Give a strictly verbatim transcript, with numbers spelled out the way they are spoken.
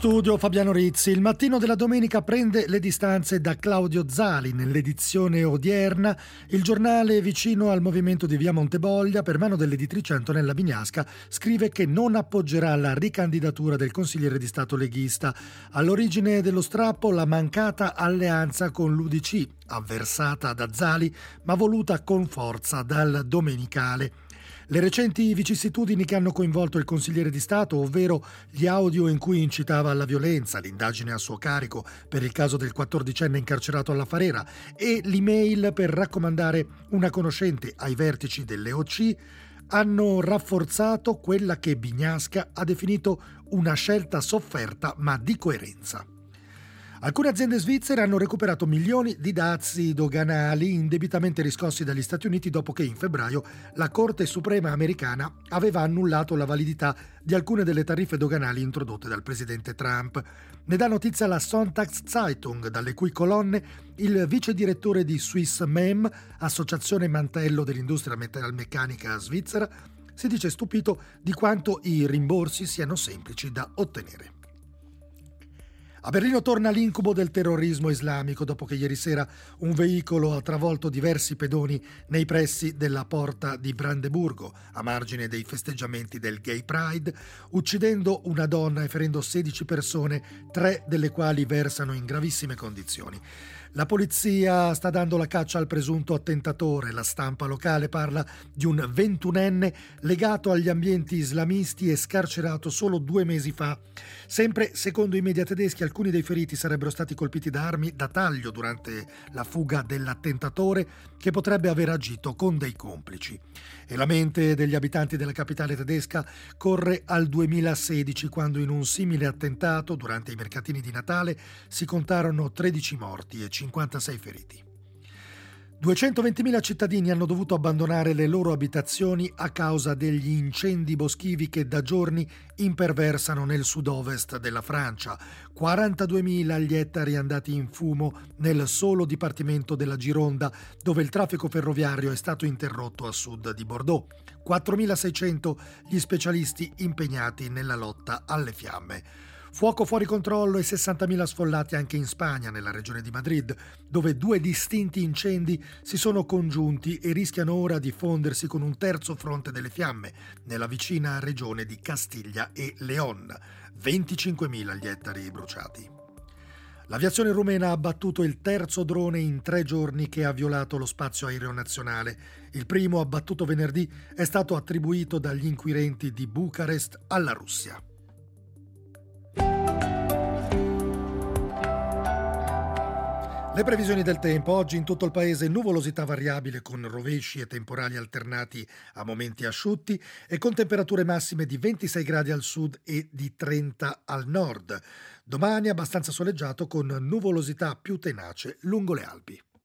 studio Fabiano Rizzi. Il mattino della domenica prende le distanze da Claudio Zali. Nell'edizione odierna il giornale vicino al movimento di via Monteboglia, per mano dell'editrice Antonella Bignasca, scrive che non appoggerà la ricandidatura del consigliere di Stato leghista. All'origine dello strappo la mancata alleanza con l'U D C, avversata da Zali ma voluta con forza dal Domenicale. Le recenti vicissitudini che hanno coinvolto il consigliere di Stato, ovvero gli audio in cui incitava alla violenza, l'indagine a suo carico per il caso del quattordicenne incarcerato alla Farera e l'email per raccomandare una conoscente ai vertici dell'E O C, hanno rafforzato quella che Bignasca ha definito una scelta sofferta ma di coerenza. Alcune aziende svizzere hanno recuperato milioni di dazi doganali indebitamente riscossi dagli Stati Uniti dopo che in febbraio la Corte Suprema americana aveva annullato la validità di alcune delle tariffe doganali introdotte dal presidente Trump. Ne dà notizia la Sonntagszeitung, dalle cui colonne il vice direttore di Swiss M E M, associazione mantello dell'industria metalmeccanica svizzera, si dice stupito di quanto i rimborsi siano semplici da ottenere. A Berlino torna l'incubo del terrorismo islamico dopo che ieri sera un veicolo ha travolto diversi pedoni nei pressi della porta di Brandeburgo, a margine dei festeggiamenti del Gay Pride, uccidendo una donna e ferendo sedici persone, tre delle quali versano in gravissime condizioni. La polizia sta dando la caccia al presunto attentatore. La stampa locale parla di un ventunenne legato agli ambienti islamisti e scarcerato solo due mesi fa. Sempre secondo i media tedeschi, alcuni dei feriti sarebbero stati colpiti da armi da taglio durante la fuga dell'attentatore, che potrebbe aver agito con dei complici. E la mente degli abitanti della capitale tedesca corre al duemilasedici, quando in un simile attentato durante i mercatini di Natale si contarono tredici morti e cinquantasei feriti. duecentoventimila cittadini hanno dovuto abbandonare le loro abitazioni a causa degli incendi boschivi che da giorni imperversano nel sud-ovest della Francia. quarantaduemila gli ettari andati in fumo nel solo dipartimento della Gironda, dove il traffico ferroviario è stato interrotto a sud di Bordeaux. quattromilaseicento gli specialisti impegnati nella lotta alle fiamme. Fuoco fuori controllo e sessantamila sfollati anche in Spagna, nella regione di Madrid, dove due distinti incendi si sono congiunti e rischiano ora di fondersi con un terzo fronte delle fiamme, nella vicina regione di Castiglia e León. venticinquemila gli ettari bruciati. L'aviazione rumena ha abbattuto il terzo drone in tre giorni che ha violato lo spazio aereo nazionale. Il primo, abbattuto venerdì, è stato attribuito dagli inquirenti di Bucarest alla Russia. Le previsioni del tempo. Oggi in tutto il paese nuvolosità variabile con rovesci e temporali alternati a momenti asciutti e con temperature massime di ventisei gradi al sud e di trenta al nord. Domani abbastanza soleggiato con nuvolosità più tenace lungo le Alpi.